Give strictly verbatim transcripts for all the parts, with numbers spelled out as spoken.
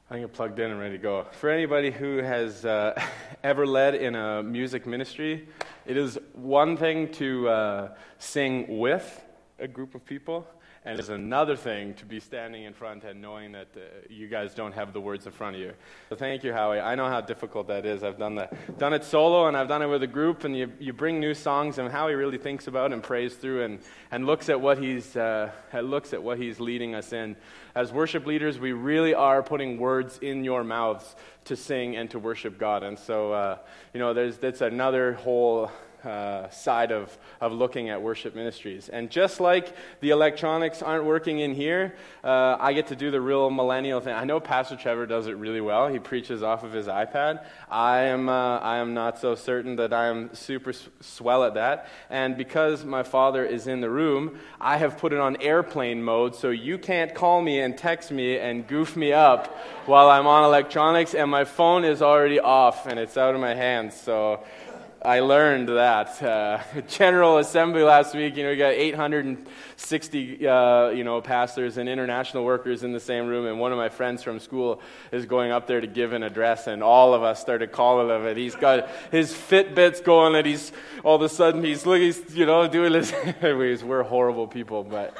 I think I'm plugged in and ready to go. For anybody who has uh, ever led in a music ministry, it is one thing to uh, sing with a group of people, and it's another thing to be standing in front and knowing that uh, you guys don't have the words in front of you. So thank you, Howie. I know how difficult that is. I've done that, done it solo, and I've done it with a group, and you you bring new songs, and Howie really thinks about and prays through and, and looks at what he's uh, looks at what he's leading us in. As worship leaders, we really are putting words in your mouths to sing and to worship God. And so, uh, you know, there's that's another whole uh, side of, of looking at worship ministries. And just like the electronics aren't working in here, uh, I get to do the real millennial thing. I know Pastor Trevor does it really well. He preaches off of his iPad. I am uh, I am not so certain that I am super s- swell at that. And because my father is in the room, I have put it on airplane mode, so you can't call me and text me and goof me up while I'm on electronics, and my phone is already off and it's out of my hands. So I learned that. Uh, General Assembly last week, you know, we got eight hundred sixty, uh, you know, pastors and international workers in the same room, and one of my friends from school is going up there to give an address, and all of us started calling him, and he's got his Fitbits going, and he's, all of a sudden, he's, he's you know, doing this. Anyways, we're horrible people, but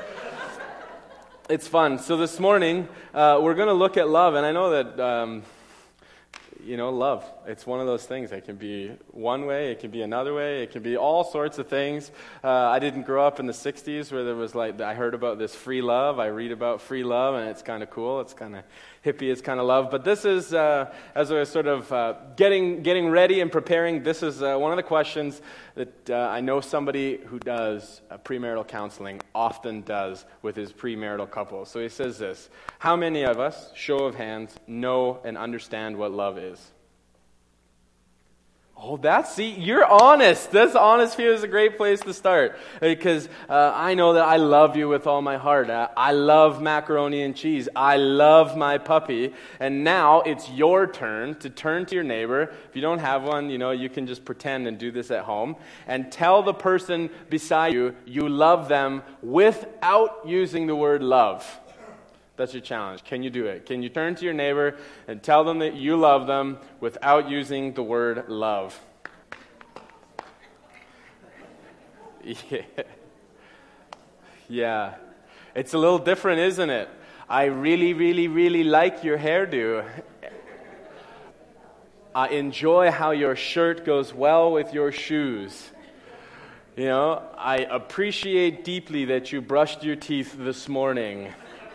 it's fun. So this morning, uh, we're going to look at love, and I know that... Um, You know, love. It's one of those things. It can be one way, it can be another way, it can be all sorts of things. Uh, I didn't grow up in the sixties where there was like, I heard about this free love. I read about free love, and it's kind of cool. It's kind of hippie, it's kind of love. But this is, uh, as I was sort of uh, getting getting ready and preparing, this is uh, one of the questions that uh, I know somebody who does uh, premarital counseling often does with his premarital couple. So he says this: how many of us, show of hands, know and understand what love is? Oh, that's, see, you're honest. This honest view is a great place to start, because uh, I know that I love you with all my heart. Uh, I love macaroni and cheese. I love my puppy. And now it's your turn to turn to your neighbor. If you don't have one, you know, you can just pretend and do this at home, and tell the person beside you you love them without using the word love. That's your challenge. Can you do it? Can you turn to your neighbor and tell them that you love them without using the word love? Yeah. Yeah. It's a little different, isn't it? I really, really, really like your hairdo. I enjoy how your shirt goes well with your shoes. You know, I appreciate deeply that you brushed your teeth this morning.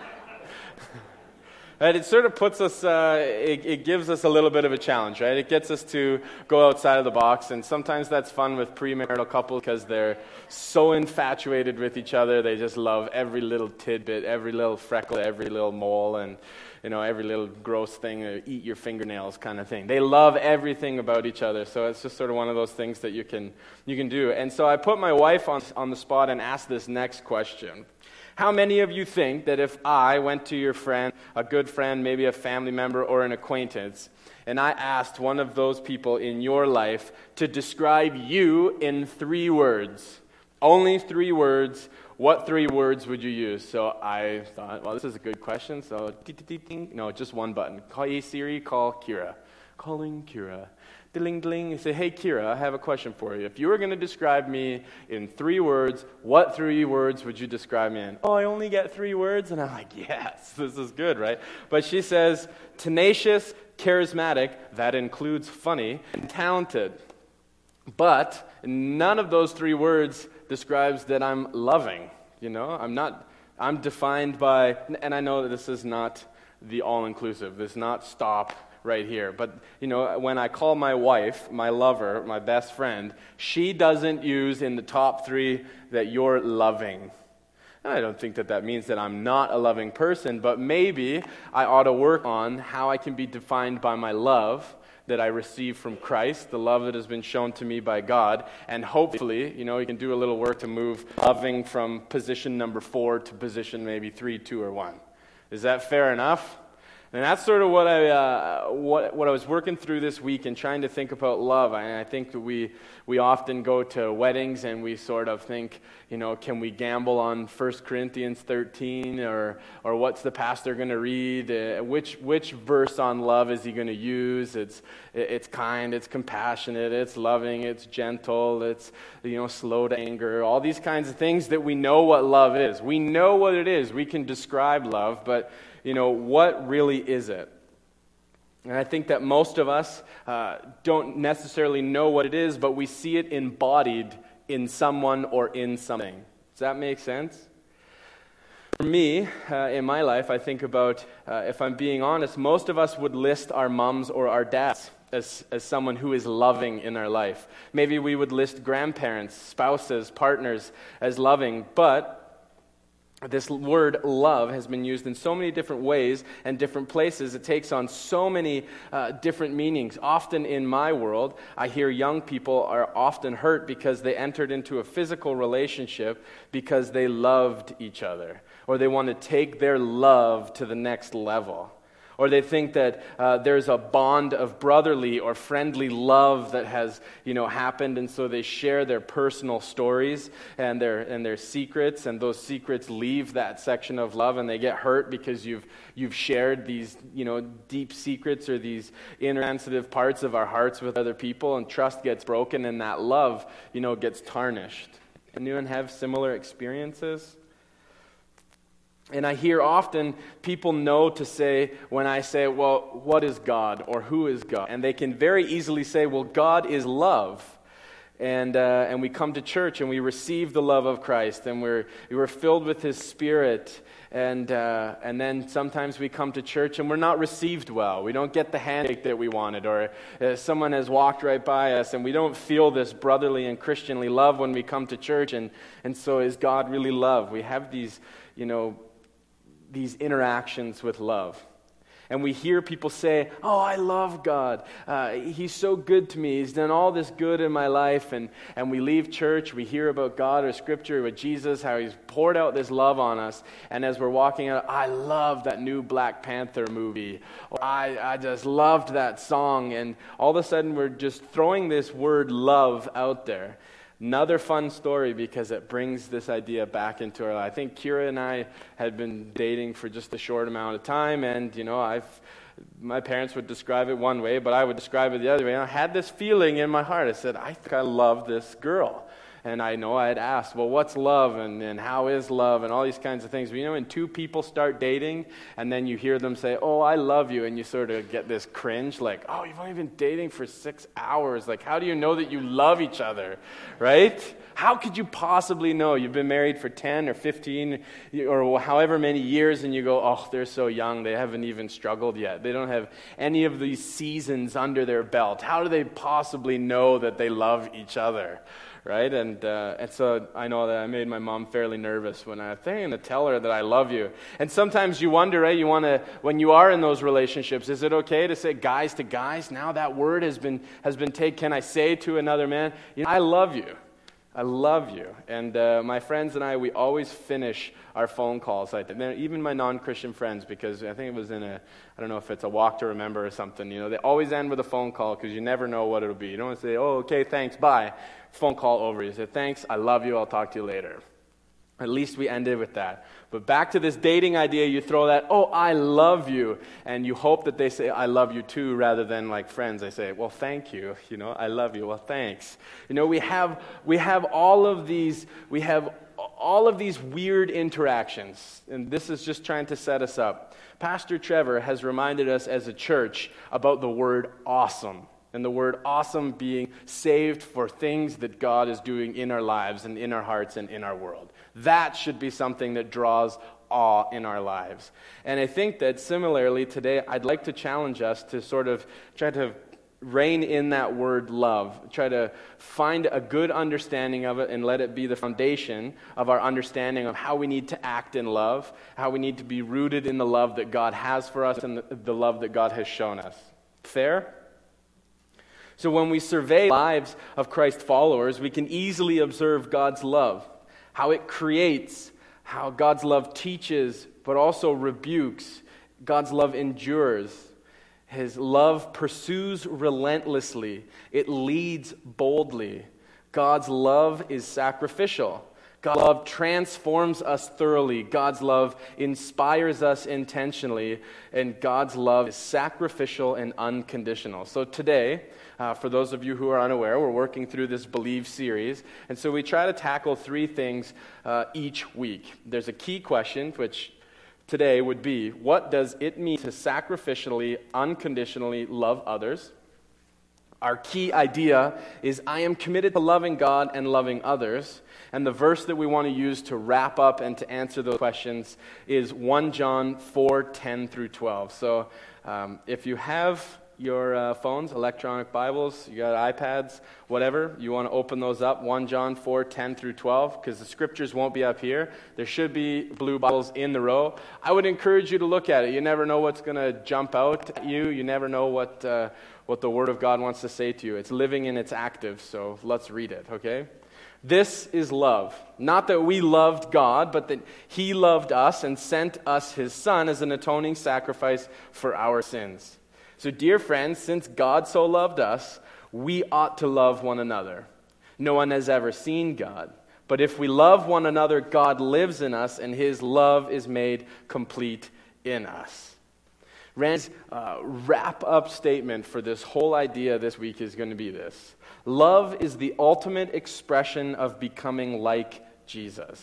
Right, it sort of puts us, uh, it, it gives us a little bit of a challenge, right? It gets us to go outside of the box, and sometimes that's fun with premarital couples because they're so infatuated with each other. They just love every little tidbit, every little freckle, every little mole, and, you know, every little gross thing, uh, eat your fingernails kind of thing. They love everything about each other, so it's just sort of one of those things that you can you can do. And so I put my wife on on the spot and asked this next question. How many of you think that if I went to your friend, a good friend, maybe a family member or an acquaintance, and I asked one of those people in your life to describe you in three words, only three words, what three words would you use? So I thought, well, this is a good question, so ding, no, just one button. Call, hey Siri, call Kira. Calling Kira. Ding, ding. You say, hey, Kira, I have a question for you. If you were going to describe me in three words, what three words would you describe me in? Oh, I only get three words? And I'm like, yes, this is good, right? But she says, tenacious, charismatic, that includes funny, and talented. But none of those three words describes that I'm loving, you know? I'm not, I'm defined by, and I know that this is not the all-inclusive. This is not stop right here. But, you know, when I call my wife, my lover, my best friend, she doesn't use in the top three that you're loving. And I don't think that that means that I'm not a loving person, but maybe I ought to work on how I can be defined by my love that I receive from Christ, the love that has been shown to me by God, and hopefully, you know, you can do a little work to move loving from position number four to position maybe three, two, or one. Is that fair enough? And that's sort of what I uh, what what I was working through this week and trying to think about love. And I think that we we often go to weddings and we sort of think, you know, can we gamble on First Corinthians thirteen, or or what's the pastor going to read? Uh, which which verse on love is he going to use? It's it's kind, it's compassionate, it's loving, it's gentle, it's, you know, slow to anger. All these kinds of things that we know what love is. We know what it is. We can describe love, but you know, what really is it? And I think that most of us uh, don't necessarily know what it is, but we see it embodied in someone or in something. Does that make sense? For me, uh, in my life, I think about, uh, if I'm being honest, most of us would list our moms or our dads as, as someone who is loving in our life. Maybe we would list grandparents, spouses, partners as loving, but this word love has been used in so many different ways and different places. It takes on so many uh, different meanings. Often in my world, I hear young people are often hurt because they entered into a physical relationship because they loved each other, or they want to take their love to the next level. Or they think that uh, there's a bond of brotherly or friendly love that has, you know, happened, and so they share their personal stories and their and their secrets, and those secrets leave that section of love, and they get hurt because you've you've shared these, you know, deep secrets or these inner sensitive parts of our hearts with other people, and trust gets broken, and that love, you know, gets tarnished. Anyone have similar experiences? And I hear often people know to say, when I say, well, what is God, or who is God? And they can very easily say, well, God is love. And uh, and we come to church and we receive the love of Christ, and we're we're filled with His Spirit. And uh, and then sometimes we come to church and we're not received well. We don't get the handshake that we wanted, or uh, someone has walked right by us, and we don't feel this brotherly and Christianly love when we come to church. And and so is God really love? We have these, you know, these interactions with love. And we hear people say, oh, I love God. Uh, he's so good to me. He's done all this good in my life. And, and we leave church, we hear about God or Scripture with Jesus, how He's poured out this love on us. And as we're walking out, I love that new Black Panther movie. Or I, I just loved that song. And all of a sudden, we're just throwing this word love out there. Another fun story, because it brings this idea back into our life. I think Kira and I had been dating for just a short amount of time, and, you know, I've my parents would describe it one way, but I would describe it the other way. And I had this feeling in my heart. I said, I think I love this girl. And I know I had asked, well, what's love, and, and how is love, and all these kinds of things. But, you know, when two people start dating, and then you hear them say, oh, I love you, and you sort of get this cringe, like, oh, you've only been dating for six hours. Like, how do you know that you love each other, right? How could you possibly know? You've been married for ten or fifteen or however many years, and you go, oh, they're so young, they haven't even struggled yet. They don't have any of these seasons under their belt. How do they possibly know that they love each other? Right? And uh, and so I know that I made my mom fairly nervous when I think to tell her that I love you. And sometimes you wonder, right? You want to, when you are in those relationships, is it okay to say guys to guys? Now that word has been has been taken. Can I say to another man, you know, I love you. I love you. And uh, my friends and I, we always finish our phone calls like that. Even my non-Christian friends, because I think it was in a, I don't know if it's a walk to remember or something, you know, they always end with a phone call because you never know what it'll be. You don't want to say, oh, okay, thanks, bye. Phone call over. You say, thanks, I love you, I'll talk to you later. At least we ended with that. But back to this dating idea, you throw that, oh, I love you, and you hope that they say, I love you too, rather than like friends. They say, well, thank you, you know, I love you, well, thanks. You know, we have we have all of these, we have all of these weird interactions, and this is just trying to set us up. Pastor Trevor has reminded us as a church about the word awesome. And the word awesome being saved for things that God is doing in our lives and in our hearts and in our world. That should be something that draws awe in our lives. And I think that similarly today, I'd like to challenge us to sort of try to rein in that word love. Try to find a good understanding of it and let it be the foundation of our understanding of how we need to act in love, how we need to be rooted in the love that God has for us and the, the love that God has shown us. Fair? So when we survey the lives of Christ followers, we can easily observe God's love, how it creates, how God's love teaches, but also rebukes God's love endures. His love pursues relentlessly. It leads boldly. God's love is sacrificial. God's love transforms us thoroughly. God's love inspires us intentionally. And God's love is sacrificial and unconditional. So today, uh, for those of you who are unaware, we're working through this Believe series. And so we try to tackle three things uh, each week. There's a key question, which today would be, what does it mean to sacrificially, unconditionally love others? Our key idea is, I am committed to loving God and loving others. And the verse that we want to use to wrap up and to answer those questions is First John four, ten through twelve. So um, if you have your uh, phones, electronic Bibles, you got iPads, whatever, you want to open those up, First John four, ten through twelve, because the scriptures won't be up here. There should be blue Bibles in the row. I would encourage you to look at it. You never know what's going to jump out at you. You never know what uh, what the Word of God wants to say to you. It's living and it's active, so let's read it, okay? This is love. Not that we loved God, but that He loved us and sent us His Son as an atoning sacrifice for our sins. So, dear friends, since God so loved us, we ought to love one another. No one has ever seen God. But if we love one another, God lives in us, and His love is made complete in us. Rand's uh, wrap-up statement for this whole idea this week is going to be this. Love is the ultimate expression of becoming like Jesus.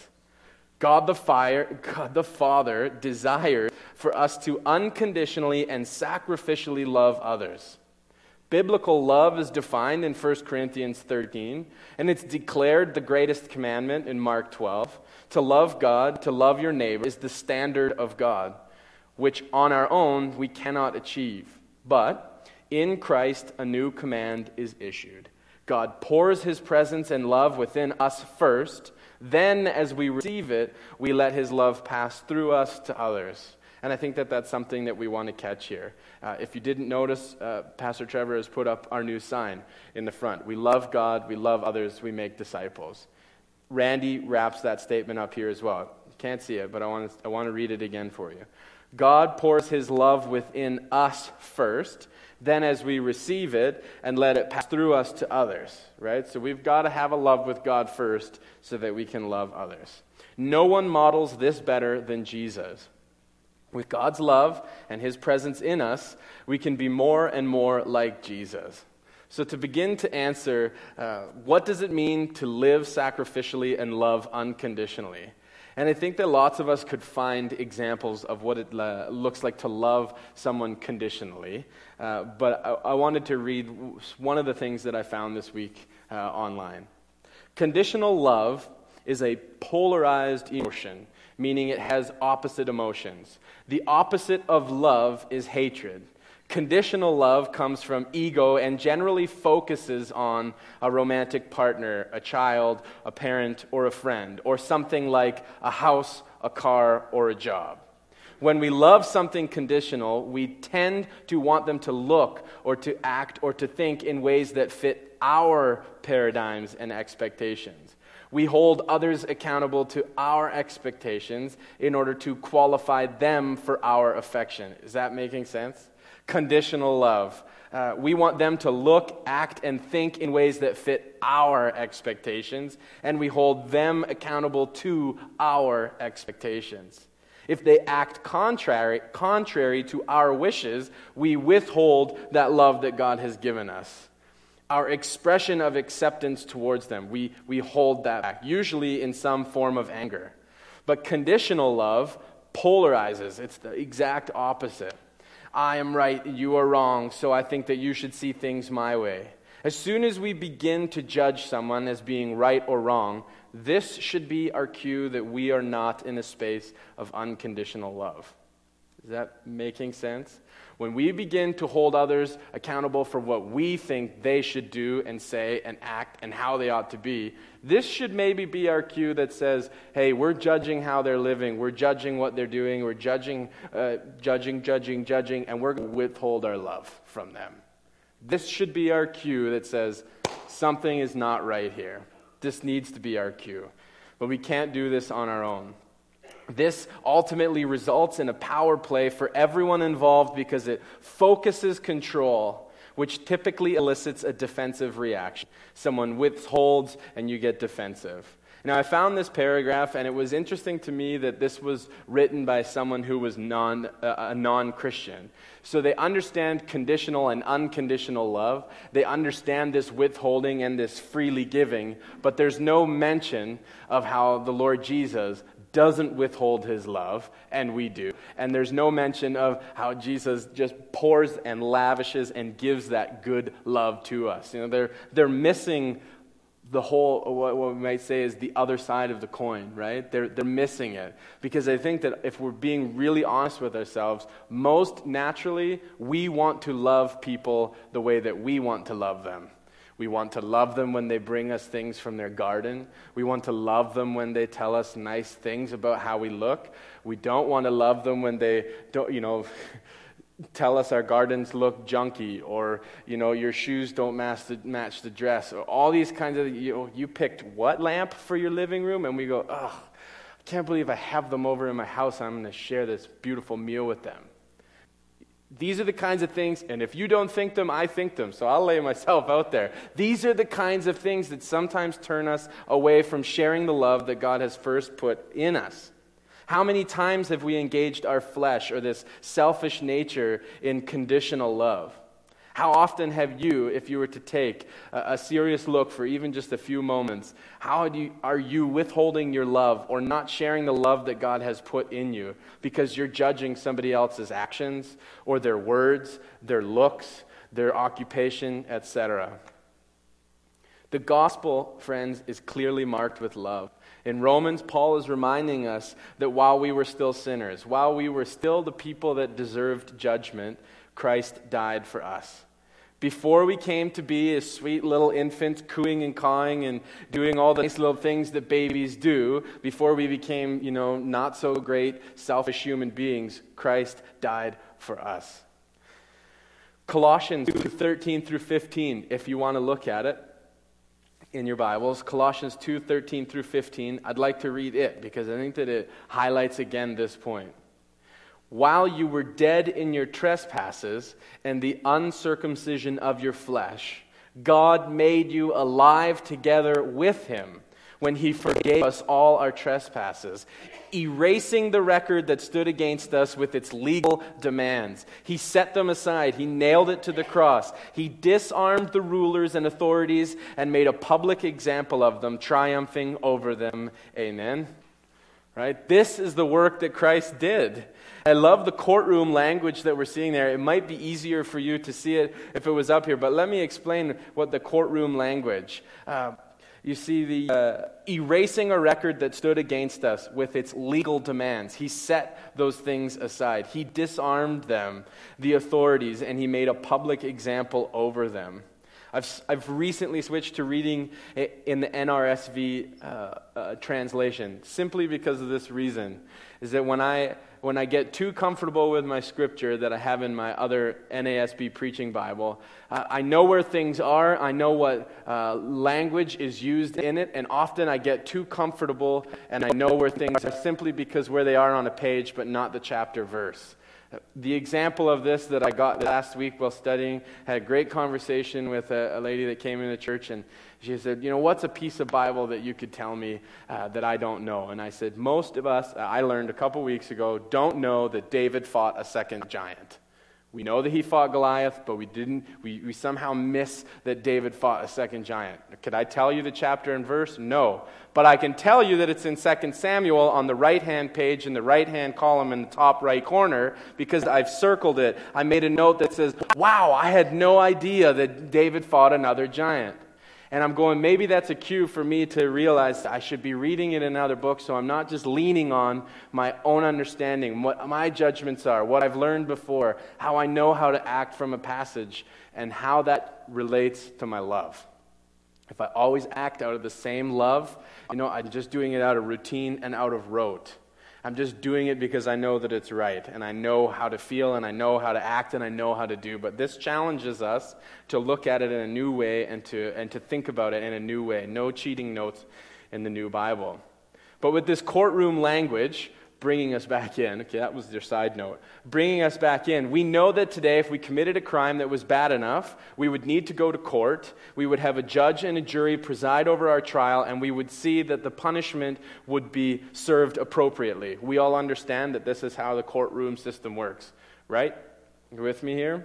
God the, fire, God the Father desires for us to unconditionally and sacrificially love others. Biblical love is defined in First Corinthians thirteen, and it's declared the greatest commandment in Mark twelve. To love God, to love your neighbor, is the standard of God, which on our own we cannot achieve. But in Christ a new command is issued. God pours His presence and love within us first. Then as we receive it, we let His love pass through us to others. And I think that that's something that we want to catch here. Uh, if you didn't notice, uh, Pastor Trevor has put up our new sign in the front. We love God, we love others, we make disciples. Randy wraps that statement up here as well. You can't see it, but I want to, I want to read it again for you. God pours His love within us first, then as we receive it and let it pass through us to others, right? So we've got to have a love with God first so that we can love others. No one models this better than Jesus. With God's love and His presence in us, we can be more and more like Jesus. So to begin to answer, uh, what does it mean to live sacrificially and love unconditionally? And I think that lots of us could find examples of what it uh, looks like to love someone conditionally. Uh, but I, I wanted to read one of the things that I found this week uh, online. Conditional love is a polarized emotion, meaning it has opposite emotions. The opposite of love is hatred. Conditional love comes from ego and generally focuses on a romantic partner, a child, a parent, or a friend, or something like a house, a car, or a job. When we love something conditional, we tend to want them to look or to act or to think in ways that fit our paradigms and expectations. We hold others accountable to our expectations in order to qualify them for our affection. Is that making sense? Conditional love. Uh, we want them to look, act, and think in ways that fit our expectations, and we hold them accountable to our expectations. If they act contrary, contrary to our wishes, we withhold that love that God has given us. Our expression of acceptance towards them, we, we hold that back, usually in some form of anger. But conditional love polarizes. It's the exact opposite. I am right, you are wrong, so I think that you should see things my way. As soon as we begin to judge someone as being right or wrong, this should be our cue that we are not in a space of unconditional love. Is that making sense? When we begin to hold others accountable for what we think they should do and say and act and how they ought to be, this should maybe be our cue that says, hey, we're judging how they're living, we're judging what they're doing, we're judging, uh, judging, judging, judging, and we're going to withhold our love from them. This should be our cue that says, something is not right here. This needs to be our cue. But we can't do this on our own. This ultimately results in a power play for everyone involved because it focuses control, which typically elicits a defensive reaction. Someone withholds and you get defensive. Now, I found this paragraph, and it was interesting to me that this was written by someone who was non, uh, a non-Christian. So they understand conditional and unconditional love. They understand this withholding and this freely giving, but there's no mention of how the Lord Jesus doesn't withhold his love, and we do. And there's no mention of how Jesus just pours and lavishes and gives that good love to us. You know, they're they're missing the whole, what, what we might say is the other side of the coin, right? They're they're missing it. Because I think that if we're being really honest with ourselves, most naturally, we want to love people the way that we want to love them. We want to love them when they bring us things from their garden. We want to love them when they tell us nice things about how we look. We don't want to love them when they don't, you know, tell us our gardens look junky, or, you know, your shoes don't match the, match the dress, or all these kinds of, you know, you picked what lamp for your living room? And we go, ugh, I can't believe I have them over in my house and I'm going to share this beautiful meal with them. These are the kinds of things, and if you don't think them, I think them, so I'll lay myself out there. These are the kinds of things that sometimes turn us away from sharing the love that God has first put in us. How many times have we engaged our flesh or this selfish nature in conditional love? How often have you, if you were to take a, a serious look for even just a few moments, how do you, are you withholding your love or not sharing the love that God has put in you because you're judging somebody else's actions or their words, their looks, their occupation, et cetera? The gospel, friends, is clearly marked with love. In Romans, Paul is reminding us that while we were still sinners, while we were still the people that deserved judgment, Christ died for us. Before we came to be a sweet little infant cooing and cawing and doing all the nice little things that babies do, before we became, you know, not so great, selfish human beings, Christ died for us. Colossians two thirteen through fifteen, if you want to look at it in your Bibles, Colossians two thirteen through fifteen, I'd like to read it because I think that it highlights again this point. While you were dead in your trespasses and the uncircumcision of your flesh, God made you alive together with him when he forgave us all our trespasses, erasing the record that stood against us with its legal demands. He set them aside. He nailed it to the cross. He disarmed the rulers and authorities and made a public example of them, triumphing over them. Amen. Right? This is the work that Christ did. I love the courtroom language that we're seeing there. It might be easier for you to see it if it was up here, but let me explain what the courtroom language. Uh, you see the uh, erasing a record that stood against us with its legal demands. He set those things aside. He disarmed them, the authorities, and he made a public example over them. I've I've recently switched to reading in the N R S V uh, uh, translation simply because of this reason, is that when I when I get too comfortable with my scripture that I have in my other N A S B preaching Bible, uh, I know where things are, I know what uh, language is used in it, and often I get too comfortable and I know where things are simply because where they are on a page but not the chapter verse. The example of this that I got last week while studying, had a great conversation with a, a lady that came into church, and she said, you know, what's a piece of Bible that you could tell me uh, that I don't know? And I said, most of us, I learned a couple weeks ago, don't know that David fought a second giant. We know that he fought Goliath, but we didn't, we, we somehow miss that David fought a second giant. Could I tell you the chapter and verse? No. But I can tell you that it's in Second Samuel on the right-hand page in the right-hand column in the top right corner because I've circled it. I made a note that says, wow, I had no idea that David fought another giant. And I'm going, maybe that's a cue for me to realize I should be reading it in another book so I'm not just leaning on my own understanding, what my judgments are, what I've learned before, how I know how to act from a passage, and how that relates to my love. If I always act out of the same love, you know, I'm just doing it out of routine and out of rote. I'm just doing it because I know that it's right, and I know how to feel, and I know how to act, and I know how to do. But this challenges us to look at it in a new way and to and to think about it in a new way. No cheating notes in the new Bible. But with this courtroom language, bringing us back in. Okay, that was your side note. Bringing us back in. We know that today, if we committed a crime that was bad enough, we would need to go to court. We would have a judge and a jury preside over our trial, and we would see that the punishment would be served appropriately. We all understand that this is how the courtroom system works, right? You with me here?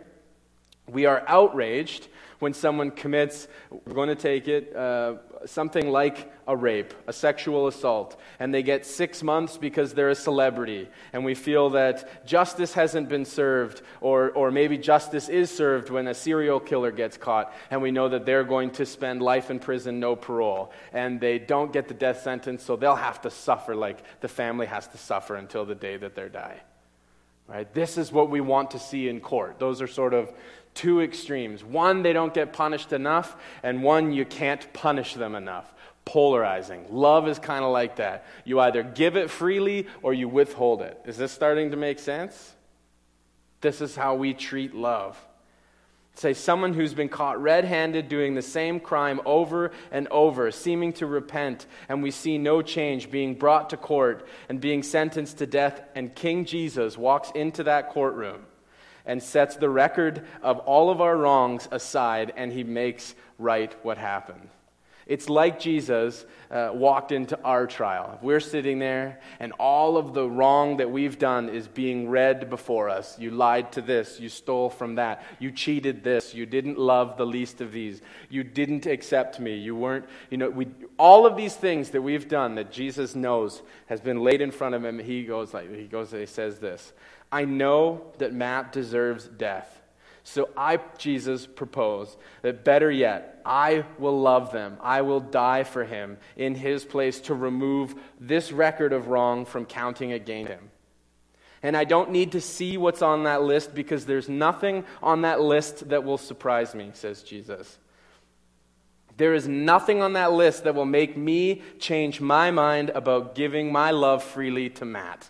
We are outraged when someone commits, we're going to take it, uh, something like a rape, a sexual assault, and they get six months because they're a celebrity, and we feel that justice hasn't been served, or, or maybe justice is served when a serial killer gets caught, and we know that they're going to spend life in prison, no parole, and they don't get the death sentence, so they'll have to suffer like the family has to suffer until the day that they die. Right? This is what we want to see in court. Those are sort of two extremes. One, they don't get punished enough, and one, you can't punish them enough. Polarizing. Love is kind of like that. You either give it freely or you withhold it. Is this starting to make sense? This is how we treat love. Say someone who's been caught red-handed doing the same crime over and over, seeming to repent, and we see no change, being brought to court and being sentenced to death, and King Jesus walks into that courtroom and sets the record of all of our wrongs aside, and he makes right what happened. It's like Jesus uh, walked into our trial. If we're sitting there and all of the wrong that we've done is being read before us. You lied to this, you stole from that, you cheated this, you didn't love the least of these, you didn't accept me, you weren't, you know, we all of these things that we've done that Jesus knows has been laid in front of him. He goes like he goes he says this, I know that Matt deserves death. So I, Jesus, propose that better yet, I will love them. I will die for him in his place to remove this record of wrong from counting against him. And I don't need to see what's on that list because there's nothing on that list that will surprise me, says Jesus. There is nothing on that list that will make me change my mind about giving my love freely to Matt.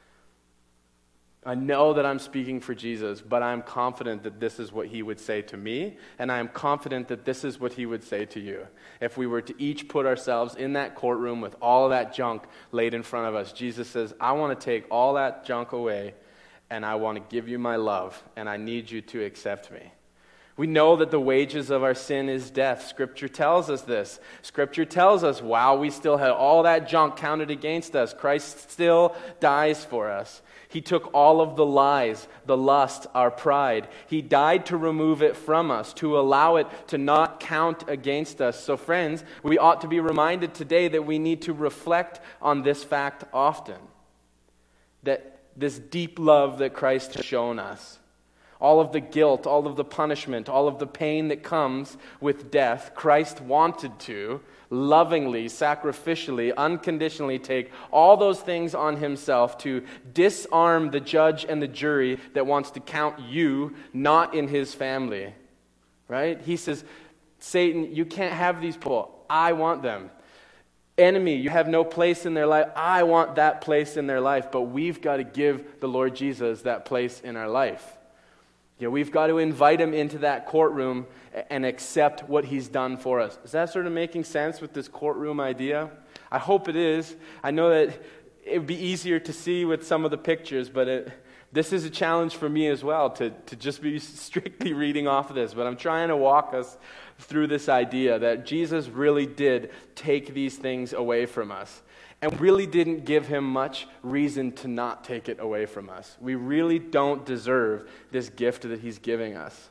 I know that I'm speaking for Jesus, but I'm confident that this is what he would say to me, and I am confident that this is what he would say to you. If we were to each put ourselves in that courtroom with all of that junk laid in front of us, Jesus says, I want to take all that junk away, and I want to give you my love, and I need you to accept me. We know that the wages of our sin is death. Scripture tells us this. Scripture tells us while we still had all that junk counted against us, Christ still dies for us. He took all of the lies, the lust, our pride. He died to remove it from us, to allow it to not count against us. So friends, we ought to be reminded today that we need to reflect on this fact often. That this deep love that Christ has shown us, all of the guilt, all of the punishment, all of the pain that comes with death, Christ wanted to lovingly, sacrificially, unconditionally take all those things on himself to disarm the judge and the jury that wants to count you not in his family. Right? He says, Satan, you can't have these people. I want them. Enemy, you have no place in their life. I want that place in their life. But we've got to give the Lord Jesus that place in our life. You know, we've got to invite him into that courtroom and accept what he's done for us. Is that sort of making sense with this courtroom idea? I hope it is. I know that it would be easier to see with some of the pictures, but it, this is a challenge for me as well, to, to just be strictly reading off of this. But I'm trying to walk us through this idea that Jesus really did take these things away from us. And really didn't give him much reason to not take it away from us. We really don't deserve this gift that he's giving us.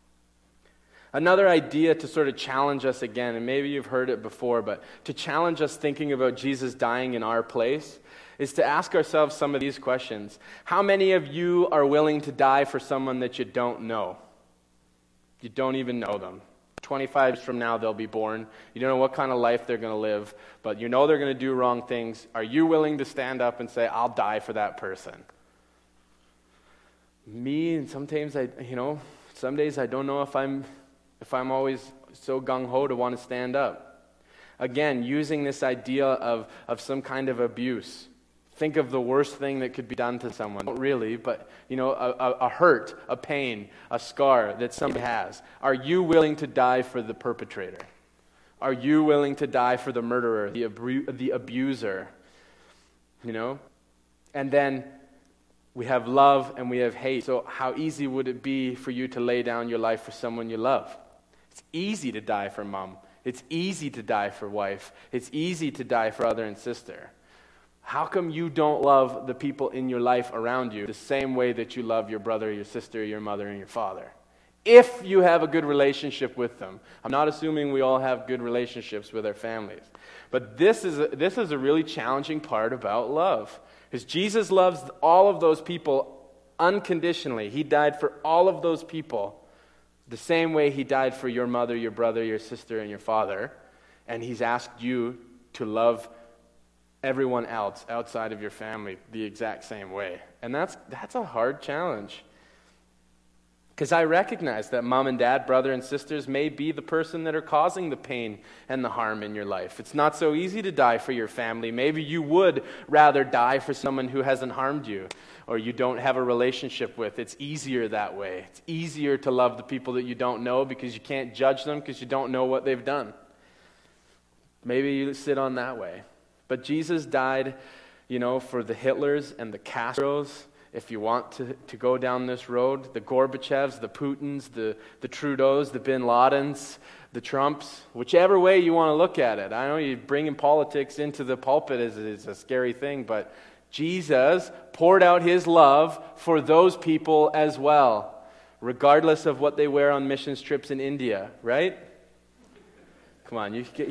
Another idea to sort of challenge us again, and maybe you've heard it before, but to challenge us thinking about Jesus dying in our place is to ask ourselves some of these questions. How many of you are willing to die for someone that you don't know? You don't even know them. twenty-five years from now, they'll be born. You don't know what kind of life they're going to live, but you know they're going to do wrong things. Are you willing to stand up and say, I'll die for that person? Me, and sometimes I, you know, some days I don't know if I'm, if I'm always so gung-ho to want to stand up. Again, using this idea of, of some kind of abuse. Think of the worst thing that could be done to someone. Not really, but, you know, a, a, a hurt, a pain, a scar that somebody has. Are you willing to die for the perpetrator? Are you willing to die for the murderer, the abu- the abuser? You know? And then we have love and we have hate. So how easy would it be for you to lay down your life for someone you love? It's easy to die for mom. It's easy to die for wife. It's easy to die for brother and sister. How come you don't love the people in your life around you the same way that you love your brother, your sister, your mother, and your father? If you have a good relationship with them. I'm not assuming we all have good relationships with our families. But this is a, this is a really challenging part about love. Because Jesus loves all of those people unconditionally. He died for all of those people the same way he died for your mother, your brother, your sister, and your father. And he's asked you to love everyone else outside of your family the exact same way. And that's that's a hard challenge. Because I recognize that mom and dad, brother and sisters may be the person that are causing the pain and the harm in your life. It's not so easy to die for your family. Maybe you would rather die for someone who hasn't harmed you or you don't have a relationship with. It's easier that way. It's easier to love the people that you don't know because you can't judge them because you don't know what they've done. Maybe you sit on that way. But Jesus died, you know, for the Hitlers and the Castros. If you want to, to go down this road, the Gorbachevs, the Putins, the, the Trudeaus, the Bin Ladens, the Trumps, whichever way you want to look at it. I know you bringing politics into the pulpit is, is a scary thing, but Jesus poured out his love for those people as well, regardless of what they wear on missions trips in India, right? Come on, you get...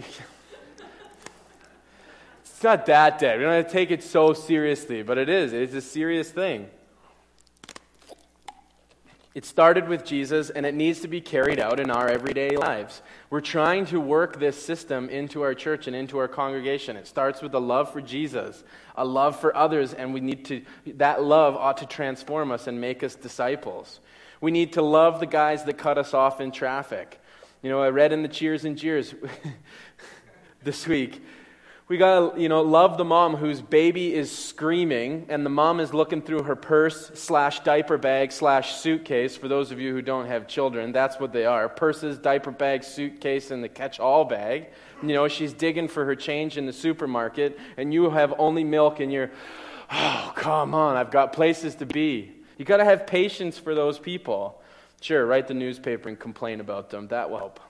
It's not that dead. We don't have to take it so seriously, but it is. It's a serious thing. It started with Jesus, and it needs to be carried out in our everyday lives. We're trying to work this system into our church and into our congregation. It starts with a love for Jesus, a love for others, and we need to. That love ought to transform us and make us disciples. We need to love the guys that cut us off in traffic. You know, I read in the Cheers and Jeers this week. We gotta, you know, love the mom whose baby is screaming and the mom is looking through her purse slash diaper bag slash suitcase. For those of you who don't have children, that's what they are. Purses, diaper bag, suitcase, and the catch-all bag. You know, she's digging for her change in the supermarket and you have only milk and you're, oh, come on, I've got places to be. You gotta have patience for those people. Sure, write the newspaper and complain about them. That will help.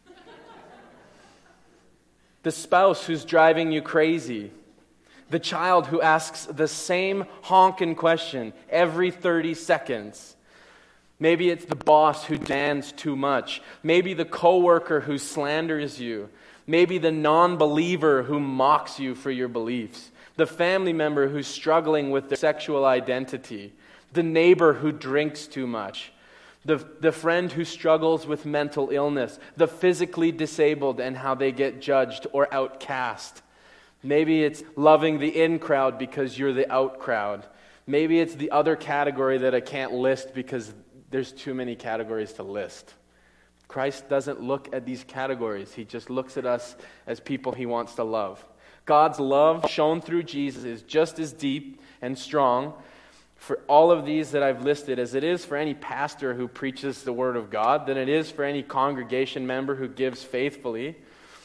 The spouse who's driving you crazy. The child who asks the same honking question every thirty seconds. Maybe it's the boss who demands too much. Maybe the coworker who slanders you. Maybe the non-believer who mocks you for your beliefs. The family member who's struggling with their sexual identity. The neighbor who drinks too much. The, the friend who struggles with mental illness, the physically disabled and how they get judged or outcast. Maybe it's loving the in crowd because you're the out crowd. Maybe it's the other category that I can't list because there's too many categories to list. Christ doesn't look at these categories. He just looks at us as people he wants to love. God's love shown through Jesus is just as deep and strong for all of these that I've listed as it is for any pastor who preaches the Word of God, than it is for any congregation member who gives faithfully,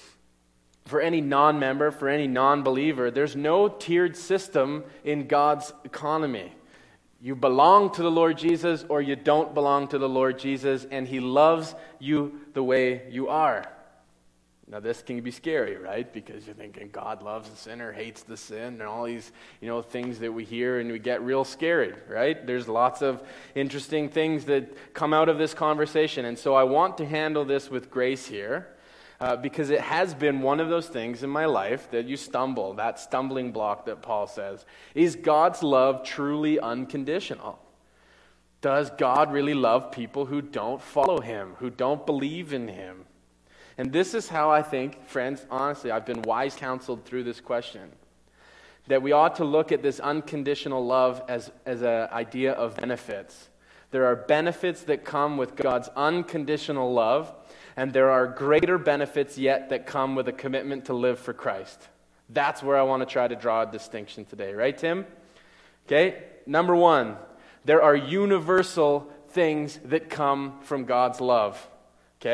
for any non-member, for any non-believer. There's no tiered system in God's economy. You belong to the Lord Jesus or you don't belong to the Lord Jesus, and He loves you the way you are. Now, this can be scary, right? Because you're thinking God loves the sinner, hates the sin, and all these, you know, things that we hear, and we get real scared, right? There's lots of interesting things that come out of this conversation, and so I want to handle this with grace here, uh, because it has been one of those things in my life that you stumble, that stumbling block that Paul says. Is God's love truly unconditional? Does God really love people who don't follow Him, who don't believe in Him? And this is how I think, friends, honestly, I've been wise counseled through this question. That we ought to look at this unconditional love as, as an idea of benefits. There are benefits that come with God's unconditional love, and there are greater benefits yet that come with a commitment to live for Christ. That's where I want to try to draw a distinction today. Right, Tim? Okay, number one, there are universal things that come from God's love. Okay?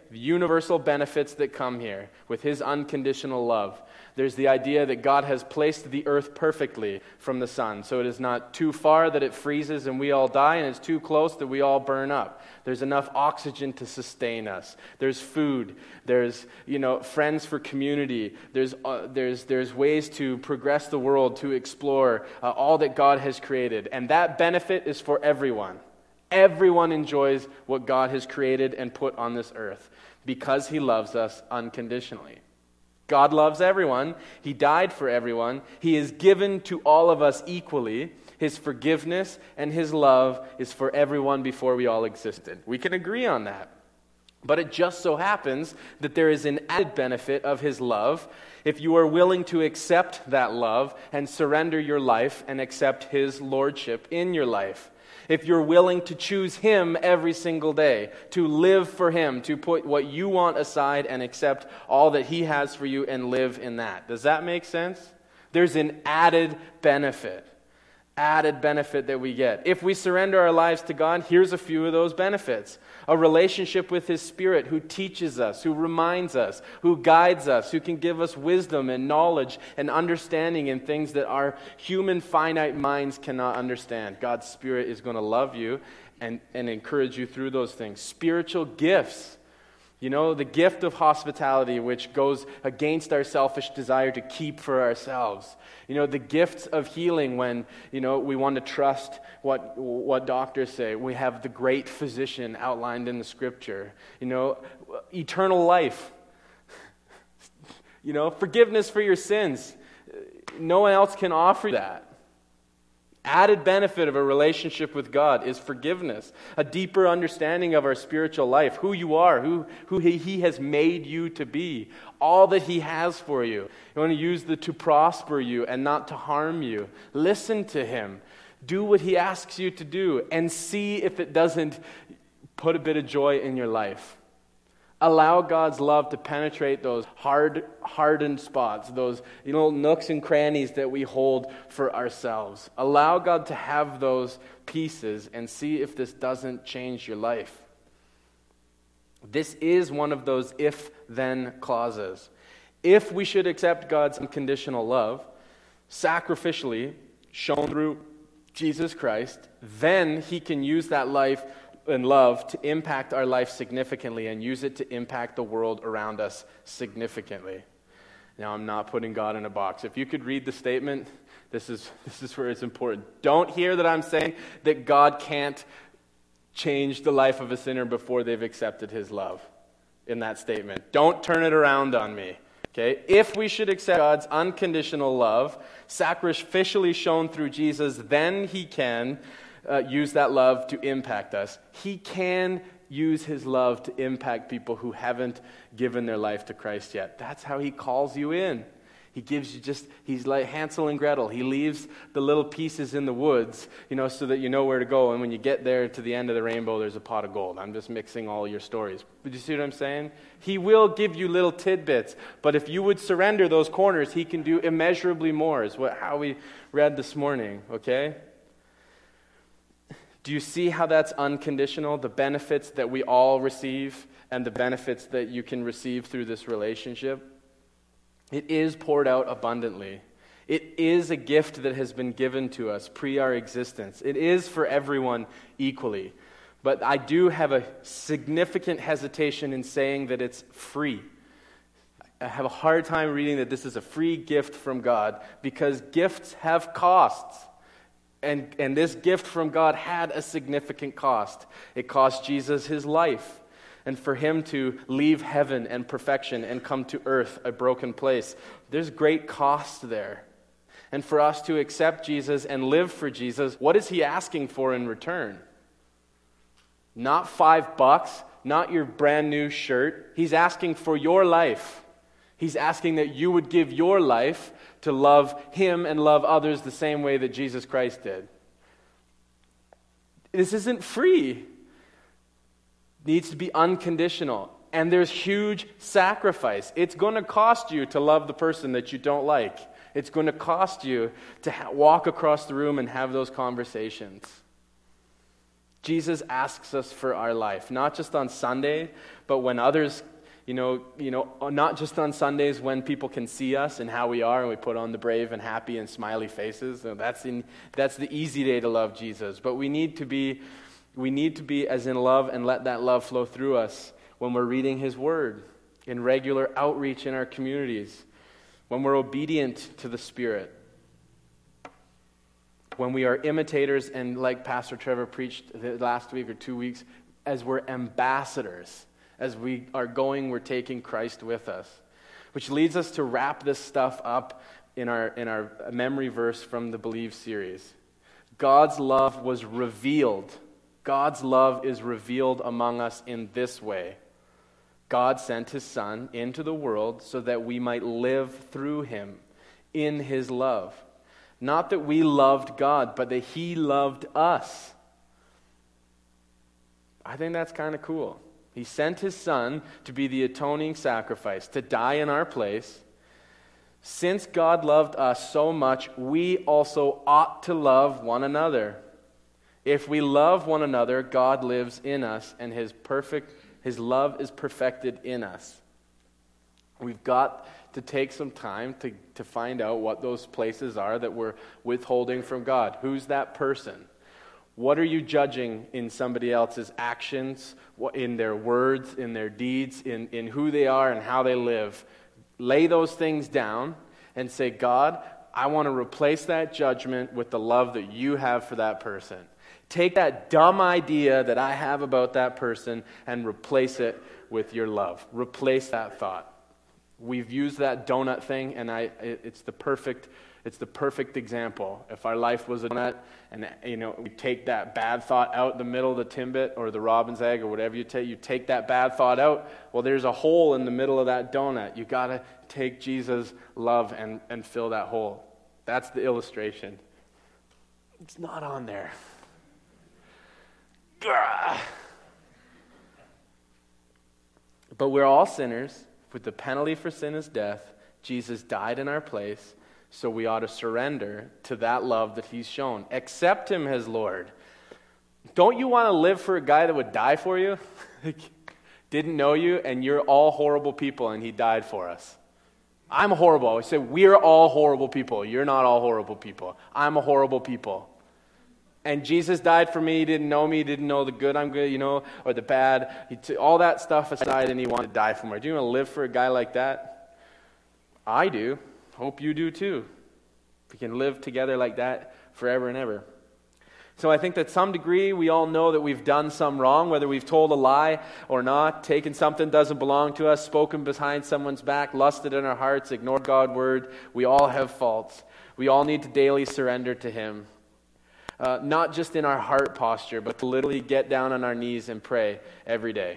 the universal benefits that come here with his unconditional love. There's the idea that God has placed the earth perfectly from the sun, so it is not too far that it freezes and we all die, and it's too close that we all burn up. There's enough oxygen to sustain us. There's food. There's, you know, friends for community. There's uh, there's there's ways to progress the world, to explore uh, all that God has created, and that benefit is for everyone. Everyone enjoys what God has created and put on this earth because he loves us unconditionally. God loves everyone. He died for everyone. He is given to all of us equally. His forgiveness and his love is for everyone before we all existed. We can agree on that. But it just so happens that there is an added benefit of his love if you are willing to accept that love and surrender your life and accept his lordship in your life. If you're willing to choose him every single day, to live for him, to put what you want aside and accept all that he has for you and live in that. Does that make sense? There's an added benefit. Added benefit that we get. If we surrender our lives to God, here's a few of those benefits. A relationship with his Spirit who teaches us, who reminds us, who guides us, who can give us wisdom and knowledge and understanding in things that our human finite minds cannot understand. God's Spirit is going to love you and, and encourage you through those things. Spiritual gifts. You know, the gift of hospitality, which goes against our selfish desire to keep for ourselves. You know, the gifts of healing when, you know, we want to trust what what doctors say. We have the great physician outlined in the scripture. You know, eternal life. You know, forgiveness for your sins. No one else can offer that. Added benefit of a relationship with God is forgiveness, a deeper understanding of our spiritual life, who you are, who, who he, he has made you to be, all that he has for you. You want to use the to prosper you and not to harm you. Listen to him. Do what he asks you to do and see if it doesn't put a bit of joy in your life. Allow God's love to penetrate those hard, hardened spots, those, you know, nooks and crannies that we hold for ourselves. Allow God to have those pieces and see if this doesn't change your life. This is one of those if-then clauses. If we should accept God's unconditional love, sacrificially shown through Jesus Christ, then he can use that life and love to impact our life significantly and use it to impact the world around us significantly. Now, I'm not putting God in a box. If you could read the statement, this is this is where it's important. Don't hear that I'm saying that God can't change the life of a sinner before they've accepted his love in that statement. Don't turn it around on me. Okay? If we should accept God's unconditional love, sacrificially shown through Jesus, then he can Uh, use that love to impact us. He can use his love to impact people who haven't given their life to Christ yet. That's how he calls you in. He gives you just, he's like Hansel and Gretel. He leaves the little pieces in the woods, you know, so that you know where to go. And when you get there to the end of the rainbow, there's a pot of gold. I'm just mixing all your stories. But you see what I'm saying? He will give you little tidbits. But if you would surrender those corners, he can do immeasurably more, is what how we read this morning, okay? Do you see how that's unconditional? The benefits that we all receive and the benefits that you can receive through this relationship? It is poured out abundantly. It is a gift that has been given to us pre our existence. It is for everyone equally. But I do have a significant hesitation in saying that it's free. I have a hard time reading that this is a free gift from God because gifts have costs. And, and this gift from God had a significant cost. It cost Jesus his life. And for him to leave heaven and perfection and come to earth, a broken place, there's great cost there. And for us to accept Jesus and live for Jesus, what is he asking for in return? Not five bucks, not your brand new shirt. He's asking for your life. He's asking that you would give your life to love him and love others the same way that Jesus Christ did. This isn't free. It needs to be unconditional. And there's huge sacrifice. It's going to cost you to love the person that you don't like. It's going to cost you to ha- walk across the room and have those conversations. Jesus asks us for our life, not just on Sunday, but when others, you know, you know, not just on Sundays when people can see us and how we are, and we put on the brave and happy and smiley faces. So that's in, that's the easy day to love Jesus. But we need to be, we need to be as in love and let that love flow through us when we're reading His Word, in regular outreach in our communities, when we're obedient to the Spirit, when we are imitators, and like Pastor Trevor preached last week or two weeks, as we're ambassadors, as we are going, we're taking Christ with us. Which leads us to wrap this stuff up in our in our memory verse from the Believe series. God's love was revealed. God's love is revealed among us in this way. God sent His Son into the world so that we might live through Him in His love. Not that we loved God, but that He loved us. I think that's kind of cool. He sent His Son to be the atoning sacrifice, to die in our place. Since God loved us so much, we also ought to love one another. If we love one another, God lives in us, and His perfect, His love is perfected in us. We've got to take some time to, to find out what those places are that we're withholding from God. Who's that person? What are you judging in somebody else's actions, in their words, in their deeds, in, in who they are and how they live? Lay those things down and say, God, I want to replace that judgment with the love that you have for that person. Take that dumb idea that I have about that person and replace it with your love. Replace that thought. We've used that donut thing, and I it, it's the perfect it's the perfect example. If our life was a donut, and you know we take that bad thought out the middle of the Timbit or the robin's egg or whatever you take, you take that bad thought out. Well, there's a hole in the middle of that donut. You got to take Jesus' love and and fill that hole. That's the illustration. It's not on there. Gah. But we're all sinners. With the penalty for sin is death, Jesus died in our place, so we ought to surrender to that love that He's shown. Accept Him as Lord. Don't you want to live for a guy that would die for you? Didn't know you, and you're all horrible people, and He died for us. I'm horrible. I said, we're all horrible people. You're not all horrible people. I'm a horrible people. And Jesus died for me. He didn't know me. He didn't know the good I'm good, you know, or the bad. He t- all that stuff aside, and He wanted to die for me. Do you want to live for a guy like that? I do. Hope you do too. We can live together like that forever and ever. So I think that to some degree we all know that we've done some wrong, whether we've told a lie or not, taken something that doesn't belong to us, spoken behind someone's back, lusted in our hearts, ignored God's word. We all have faults. We all need to daily surrender to Him. Uh, not just in our heart posture, but to literally get down on our knees and pray every day.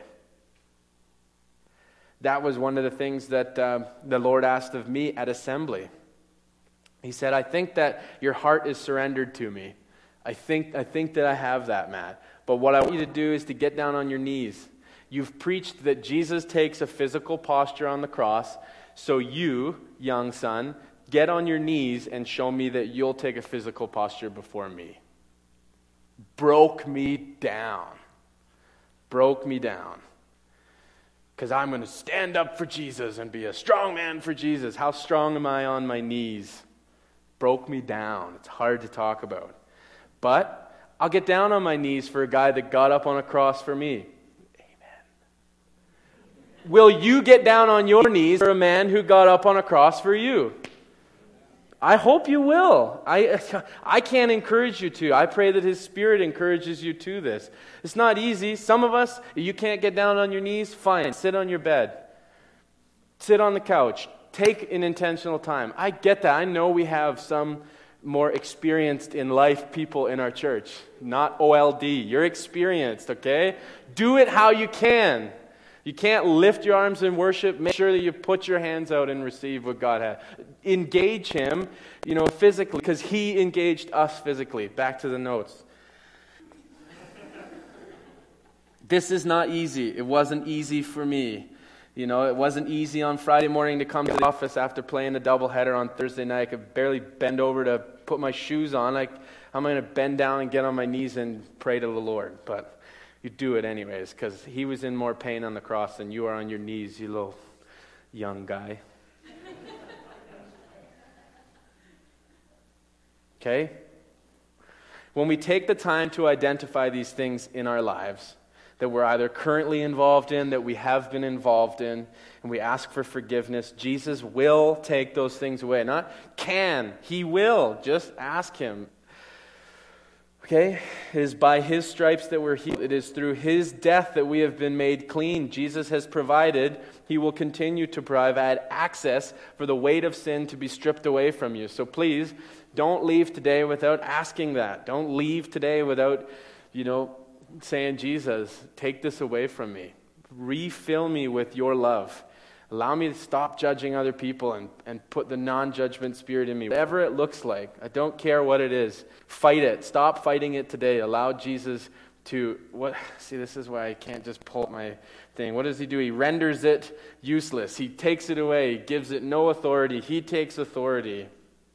That was one of the things that uh, the Lord asked of me at assembly. He said, I think that your heart is surrendered to me. I think, I think that I have that, Matt. But what I want you to do is to get down on your knees. You've preached that Jesus takes a physical posture on the cross, so you, young son, get on your knees and show me that you'll take a physical posture before me. Broke me down. Broke me down. Because I'm going to stand up for Jesus and be a strong man for Jesus. How strong am I on my knees? Broke me down. It's hard to talk about. But I'll get down on my knees for a guy that got up on a cross for me. Amen. Will you get down on your knees for a man who got up on a cross for you? I hope you will. I I can't encourage you to. I pray that His Spirit encourages you to this. It's not easy. Some of us, you can't get down on your knees, fine. Sit on your bed. Sit on the couch. Take an intentional time. I get that. I know we have some more experienced in life people in our church. Not O L D. You're experienced, okay? Do it how you can. You can't lift your arms in worship. Make sure that you put your hands out and receive what God has. Engage Him, you know, physically, because He engaged us physically. Back to the notes. This is not easy. It wasn't easy for me. You know, it wasn't easy on Friday morning to come to the office after playing a doubleheader on Thursday night. I could barely bend over to put my shoes on. Like, I'm going to bend down and get on my knees and pray to the Lord. But you do it anyways, because he was in more pain on the cross than you are on your knees, you little young guy. Okay? When we take the time to identify these things in our lives that we're either currently involved in, that we have been involved in, and we ask for forgiveness, Jesus will take those things away. Not can, he will. Just ask him. Okay? It is by his stripes that we're healed. It is through his death that we have been made clean. Jesus has provided, he will continue to provide access for the weight of sin to be stripped away from you. So please, don't leave today without asking that. Don't leave today without, you know, saying, Jesus, take this away from me. Refill me with your love. Allow me to stop judging other people and, and put the non-judgment spirit in me. Whatever it looks like, I don't care what it is. Fight it. Stop fighting it today. Allow Jesus to, what? See, this is why I can't just pull up my thing. What does he do? He renders it useless. He takes it away. He gives it no authority. He takes authority.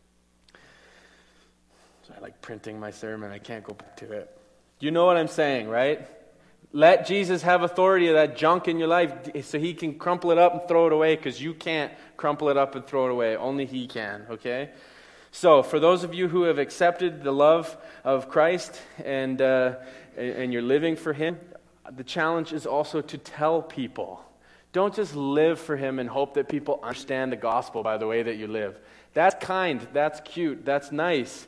So I like printing my sermon. I can't go back to it. You know what I'm saying, right? Let Jesus have authority of that junk in your life so he can crumple it up and throw it away, because you can't crumple it up and throw it away. Only he can, okay? So for those of you who have accepted the love of Christ and, uh, and you're living for him, the challenge is also to tell people. Don't just live for him and hope that people understand the gospel by the way that you live. That's kind, that's cute, that's nice.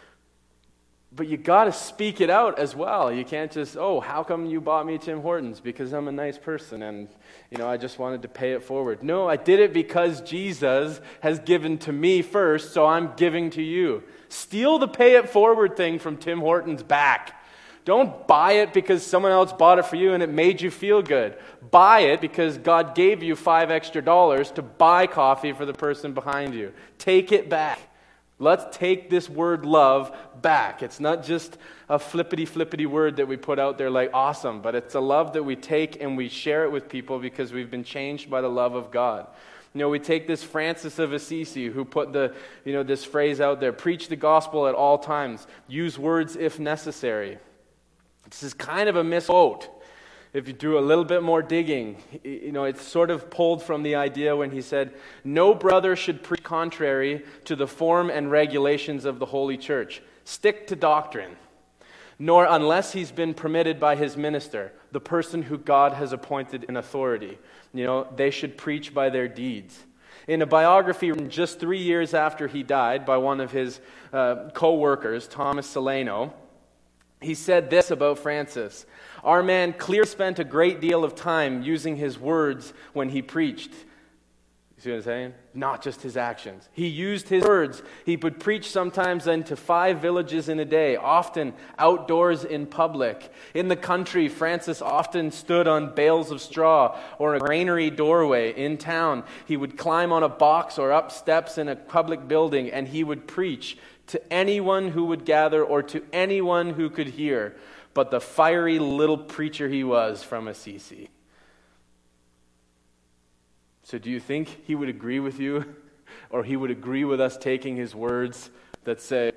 But you got to speak it out as well. You can't just, oh, how come you bought me Tim Hortons? Because I'm a nice person and, you know, I just wanted to pay it forward. No, I did it because Jesus has given to me first, so I'm giving to you. Steal the pay it forward thing from Tim Hortons back. Don't buy it because someone else bought it for you and it made you feel good. Buy it because God gave you five extra dollars to buy coffee for the person behind you. Take it back. Let's take this word love back. It's not just a flippity-flippity word that we put out there like awesome, but it's a love that we take and we share it with people because we've been changed by the love of God. You know, we take this Francis of Assisi who put the, you know, this phrase out there, preach the gospel at all times, use words if necessary. This is kind of a misquote. If you do a little bit more digging, you know, it's sort of pulled from the idea when he said, no brother should preach contrary to the form and regulations of the Holy Church. Stick to doctrine. Nor unless he's been permitted by his minister, the person who God has appointed in authority. You know, they should preach by their deeds. In a biography written just three years after he died by one of his uh, co-workers, Thomas Solano, he said this about Francis. Our man clearly spent a great deal of time using his words when he preached. You see what I'm saying? Not just his actions. He used his words. He would preach sometimes into five villages in a day, often outdoors in public. In the country, Francis often stood on bales of straw or a granary doorway in town. He would climb on a box or up steps in a public building, and he would preach to anyone who would gather or to anyone who could hear. But the fiery little preacher he was from Assisi. So do you think he would agree with you? Or he would agree with us taking his words that say,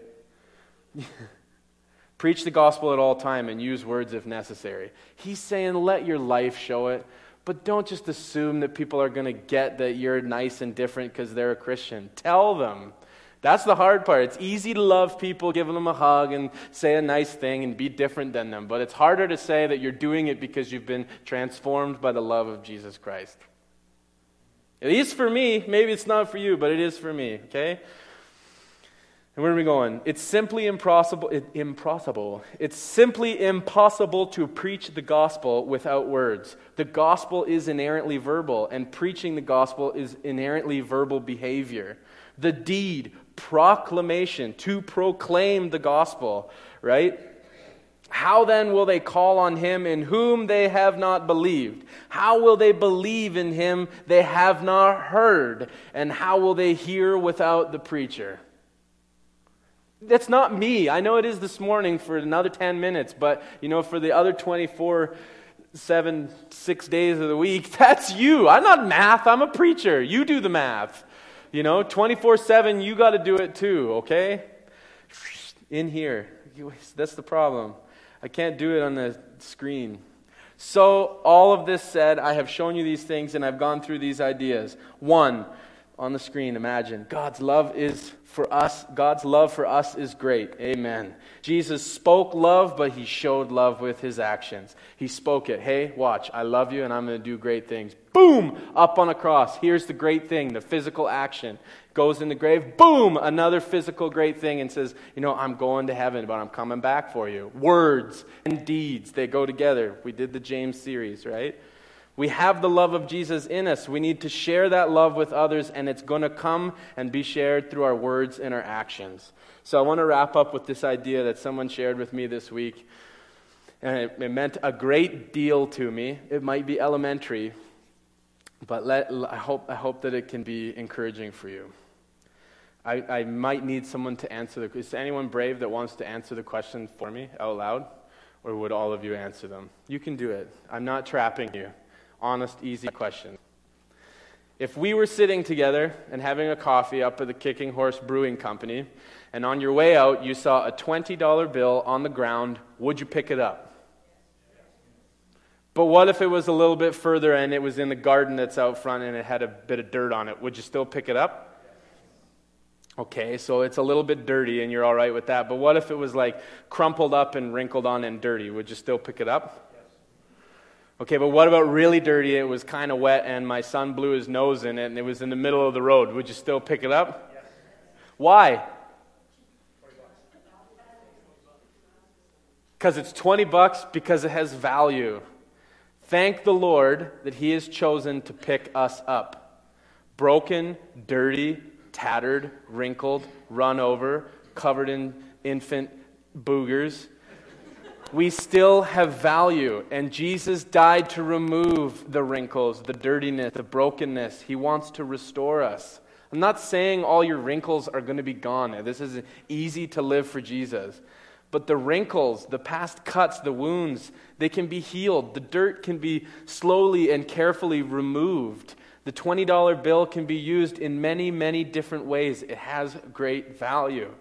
preach the gospel at all time and use words if necessary. He's saying let your life show it. But don't just assume that people are going to get that you're nice and different because they're a Christian. Tell them. That's the hard part. It's easy to love people, give them a hug and say a nice thing and be different than them. But it's harder to say that you're doing it because you've been transformed by the love of Jesus Christ. At least for me. Maybe it's not for you, but it is for me. Okay? And where are we going? It's simply impossible. It, impossible. It's simply impossible to preach the gospel without words. The gospel is inherently verbal, and preaching the gospel is inherently verbal behavior. The deed, proclamation, to proclaim the gospel, right? How then will they call on him in whom they have not believed? How will they believe in him they have not heard? And how will they hear without the preacher? That's not me. I know it is this morning for another ten minutes, but you know, for the other twenty-four, seven, six days of the week, that's you. I'm not math. I'm a preacher. You do the math. You know, twenty-four seven, you got to do it too, okay? in here. That's the problem. I can't do it on the screen. So, all of this said, I have shown you these things and I've gone through these ideas. One, on the screen, imagine, God's love is for us. God's love for us is great. Amen. Jesus spoke love, but he showed love with his actions. He spoke it. Hey, watch, I love you and I'm going to do great things. Boom! Up on a cross. Here's the great thing, the physical action. Goes in the grave, boom! Another physical great thing and says, you know, I'm going to heaven, but I'm coming back for you. Words and deeds, they go together. We did the James series, right? We have the love of Jesus in us. We need to share that love with others, and it's going to come and be shared through our words and our actions. So I want to wrap up with this idea that someone shared with me this week, and it, it meant a great deal to me. It might be elementary, but let, I hope I hope that it can be encouraging for you. I, I might need someone to answer the. Is anyone brave that wants to answer the question for me out loud, or would all of you answer them? You can do it. I'm not trapping you. Honest, easy question. If we were sitting together and having a coffee up at the Kicking Horse Brewing Company, and on your way out you saw a twenty dollar bill on the ground, would you pick it up? But what if it was a little bit further and it was in the garden that's out front and it had a bit of dirt on it? Would you still pick it up? Okay, so it's a little bit dirty and you're all right with that. But what if it was like crumpled up and wrinkled on and dirty? Would you still pick it up? Okay, but what about really dirty? It was kind of wet and my son blew his nose in it and it was in the middle of the road. Would you still pick it up? Yes. Why? Because it's twenty bucks, because it has value. Thank the Lord that he has chosen to pick us up. Broken, dirty, tattered, wrinkled, run over, covered in infant boogers. We still have value, and Jesus died to remove the wrinkles, the dirtiness, the brokenness. He wants to restore us. I'm not saying all your wrinkles are going to be gone. This is easy to live for Jesus. But the wrinkles, the past cuts, the wounds, they can be healed. The dirt can be slowly and carefully removed. The twenty dollar bill can be used in many, many different ways. It has great value.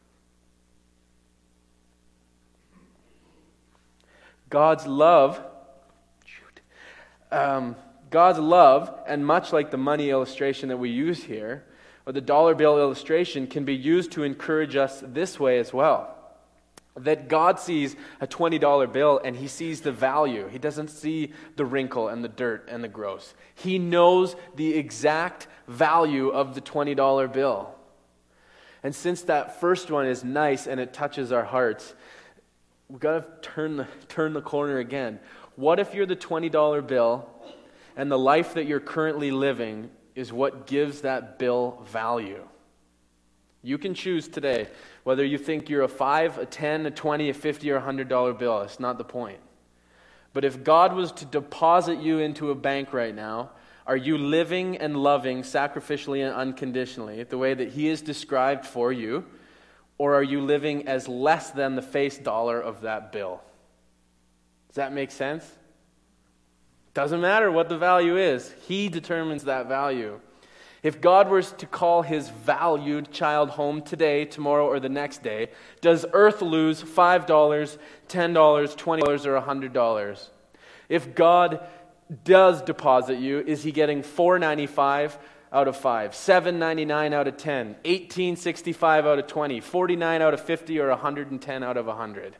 God's love, shoot, um, God's love, and much like the money illustration that we use here, or the dollar bill illustration, can be used to encourage us this way as well. That God sees a twenty dollar bill and he sees the value. He doesn't see the wrinkle and the dirt and the gross. He knows the exact value of the twenty dollar bill. And since that first one is nice and it touches our hearts, we've got to turn the, turn the corner again. What if you're the twenty dollar bill and the life that you're currently living is what gives that bill value? You can choose today whether you think you're a five, a ten, a twenty, a fifty, or a one hundred dollar bill. It's not the point. But if God was to deposit you into a bank right now, are you living and loving sacrificially and unconditionally the way that he is described for you? Or are you living as less than the face dollar of that bill? Does that make sense? Doesn't matter what the value is. He determines that value. If God were to call his valued child home today, tomorrow, or the next day, does earth lose five dollars, ten dollars, twenty dollars, or one hundred dollars? If God does deposit you, is he getting four ninety-five out of five, seven ninety-nine out of ten, eighteen sixty-five out of twenty, forty-nine out of fifty, or one hundred ten out of one hundred?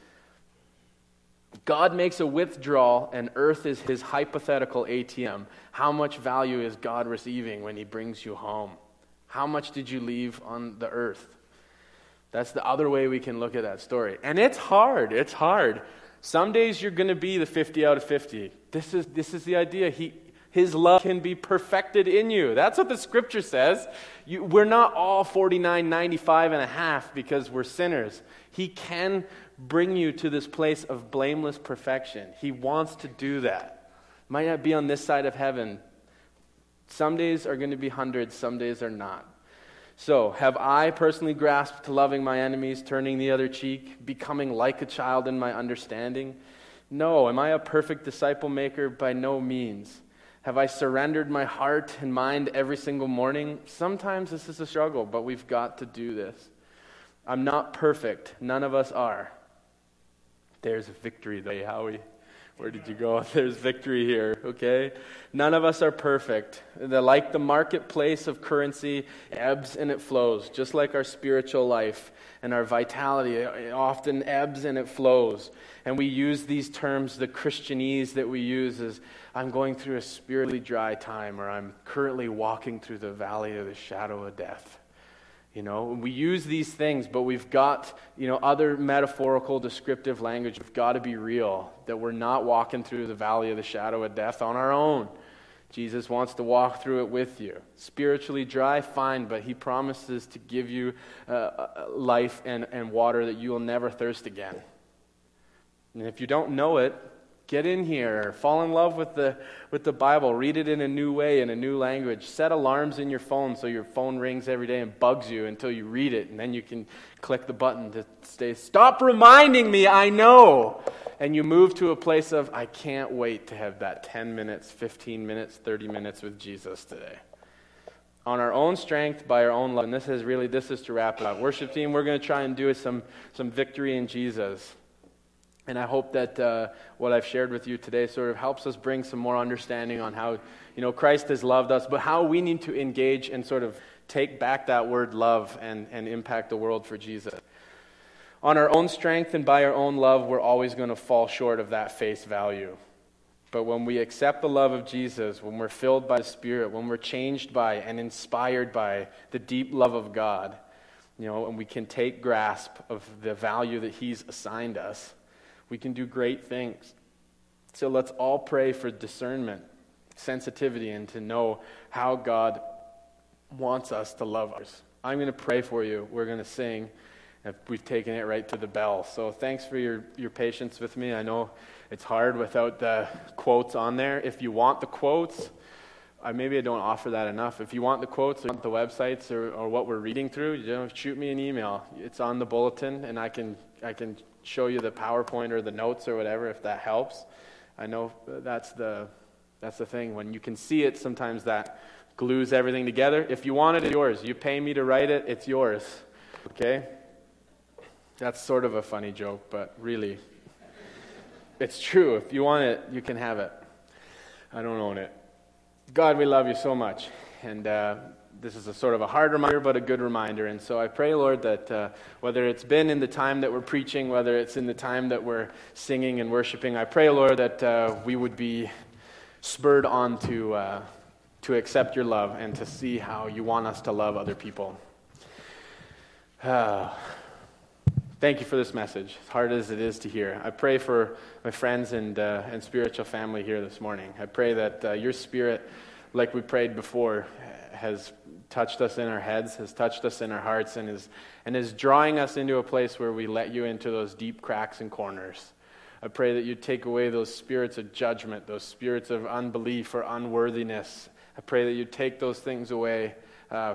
God makes a withdrawal and earth is his hypothetical A T M. How much value is God receiving when he brings you home? How much did you leave on the earth? That's the other way we can look at that story. And it's hard. It's hard. Some days you're going to be the fifty out of fifty. This is this is the idea. He His love can be perfected in you. That's what the scripture says. You, we're not all forty-nine, ninety-five and a half because we're sinners. He can bring you to this place of blameless perfection. He wants to do that. Might not be on this side of heaven. Some days are going to be hundreds, some days are not. So, have I personally grasped to loving my enemies, turning the other cheek, becoming like a child in my understanding? No. Am I a perfect disciple maker? By no means. Have I surrendered my heart and mind every single morning? Sometimes this is a struggle, but we've got to do this. I'm not perfect. None of us are. There's a victory, though. Hey, Howie, where did you go? There's victory here, okay? None of us are perfect. The, like the marketplace of currency, ebbs and it flows, just like our spiritual life and our vitality. It often ebbs and it flows. And we use these terms, the Christianese that we use is, I'm going through a spiritually dry time, or I'm currently walking through the valley of the shadow of death. You know, we use these things, but we've got, you know, other metaphorical, descriptive language. We've got to be real, that we're not walking through the valley of the shadow of death on our own. Jesus wants to walk through it with you. Spiritually dry, fine, but he promises to give you uh, life and, and water that you will never thirst again. And if you don't know it, get in here, fall in love with the with the Bible, read it in a new way, in a new language. Set alarms in your phone so your phone rings every day and bugs you until you read it, and then you can click the button to say, stop reminding me, I know. And you move to a place of, I can't wait to have that ten minutes, fifteen minutes, thirty minutes with Jesus today. On our own strength, by our own love. And this is really, this is to wrap it up. Worship team, we're going to try and do some, some victory in Jesus. And I hope that uh, what I've shared with you today sort of helps us bring some more understanding on how, you know, Christ has loved us, but how we need to engage and sort of take back that word love and, and impact the world for Jesus. On our own strength and by our own love, we're always going to fall short of that face value. But when we accept the love of Jesus, when we're filled by the Spirit, when we're changed by and inspired by the deep love of God, you know, and we can take grasp of the value that He's assigned us, we can do great things. So let's all pray for discernment, sensitivity, and to know how God wants us to love others. I'm going to pray for you. We're going to sing. We've taken it right to the bell. So thanks for your, your patience with me. I know it's hard without the quotes on there. If you want the quotes, I, maybe I don't offer that enough. If you want the quotes or want the websites or, or what we're reading through, you know, shoot me an email. It's on the bulletin, and I can I can show you the PowerPoint or the notes or whatever if that helps. I know that's the that's the thing. When you can see it, sometimes that glues everything together. If you want it, it's yours. You pay me to write it, it's yours. Okay? That's sort of a funny joke, but really, it's true. If you want it, you can have it. I don't own it. God, we love you so much. And uh, this is a sort of a hard reminder, but a good reminder. And so I pray, Lord, that uh, whether it's been in the time that we're preaching, whether it's in the time that we're singing and worshiping, I pray, Lord, that uh, we would be spurred on to, uh, to accept your love and to see how you want us to love other people. Uh, thank you for this message, as hard as it is to hear. I pray for my friends and, uh, and spiritual family here this morning. I pray that uh, your Spirit, like we prayed before, has touched us in our heads, has touched us in our hearts, and is and is drawing us into a place where we let you into those deep cracks and corners. I pray that you take away those spirits of judgment, those spirits of unbelief or unworthiness. I pray that you take those things away, uh,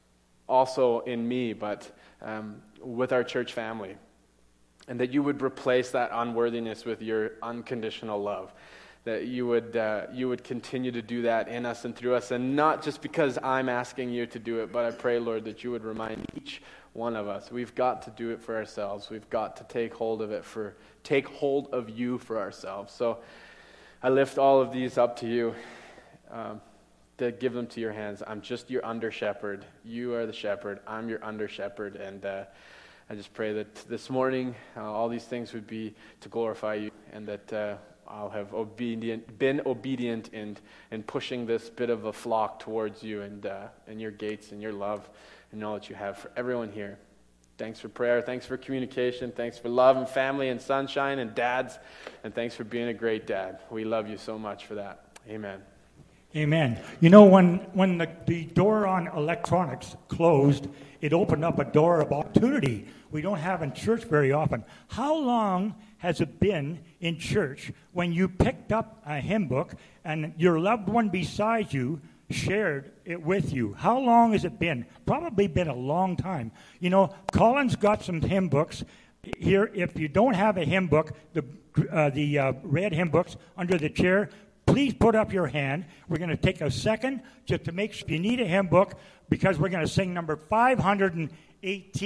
also in me, but um, with our church family, and that you would replace that unworthiness with your unconditional love. That you would uh, you would continue to do that in us and through us, and not just because I'm asking you to do it, but I pray, Lord, that you would remind each one of us. We've got to do it for ourselves. We've got to take hold of it for take hold of you for ourselves. So I lift all of these up to you, um, to give them to your hands. I'm just your under shepherd. You are the shepherd. I'm your under shepherd, and uh, I just pray that this morning uh, all these things would be to glorify you, and that. Uh, I'll have obedient, been obedient in, in pushing this bit of a flock towards you and uh, and your gates and your love and all that you have for everyone here. Thanks for prayer. Thanks for communication. Thanks for love and family and sunshine and dads. And thanks for being a great dad. We love you so much for that. Amen. Amen. You know, when, when the, the door on electronics closed, it opened up a door of opportunity we don't have in church very often. How long has it been in church when you picked up a hymn book and your loved one beside you shared it with you? How long has it been? Probably been a long time. You know, Colin's got some hymn books here. If you don't have a hymn book, the, uh, the uh, red hymn books under the chair, please put up your hand. We're going to take a second just to make sure you need a hymn book, because we're going to sing number five hundred eighteen.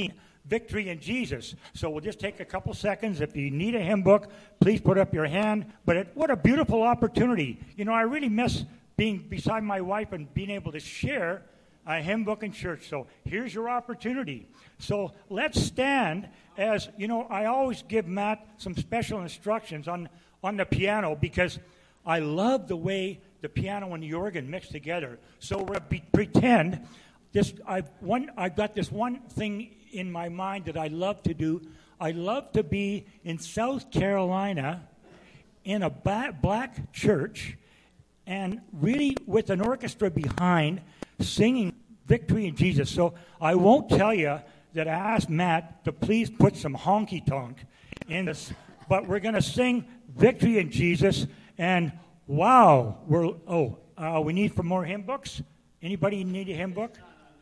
Victory in Jesus. So we'll just take a couple seconds. If you need a hymn book, please put up your hand. But it, what a beautiful opportunity. You know, I really miss being beside my wife and being able to share a hymn book in church. So here's your opportunity. So let's stand as, you know, I always give Matt some special instructions on, on the piano because I love the way the piano and the organ mix together. So we're be, pretend this. I've one. I've got this one thing in my mind that I love to do. I love to be in South Carolina in a ba- black church and really with an orchestra behind singing Victory in Jesus. So I won't tell you that I asked Matt to please put some honky-tonk in this, but we're going to sing Victory in Jesus. And wow, we're oh, uh, we need for more hymn books. Anybody need a hymn book?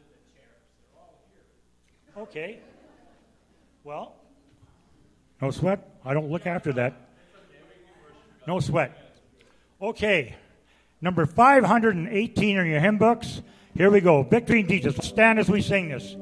Okay. Well, no sweat. I don't look after that. No sweat. Okay. Number five hundred eighteen are your hymn books. Here we go. Victory in Jesus. Stand as we sing this.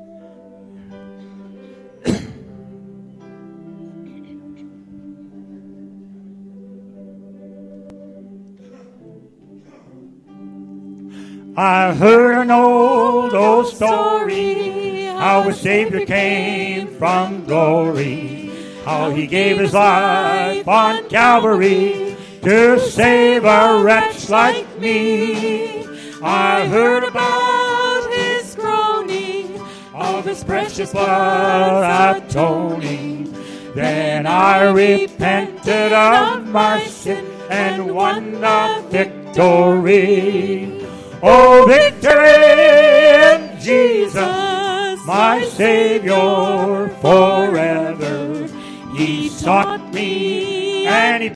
I heard an old, old story, how a Savior came from glory, how he gave his life on Calvary to save a wretch like me. I heard about his groaning, of his precious blood atoning. Then I repented of my sin and won the victory. Oh, victory in Jesus, my Savior forever. He sought me and he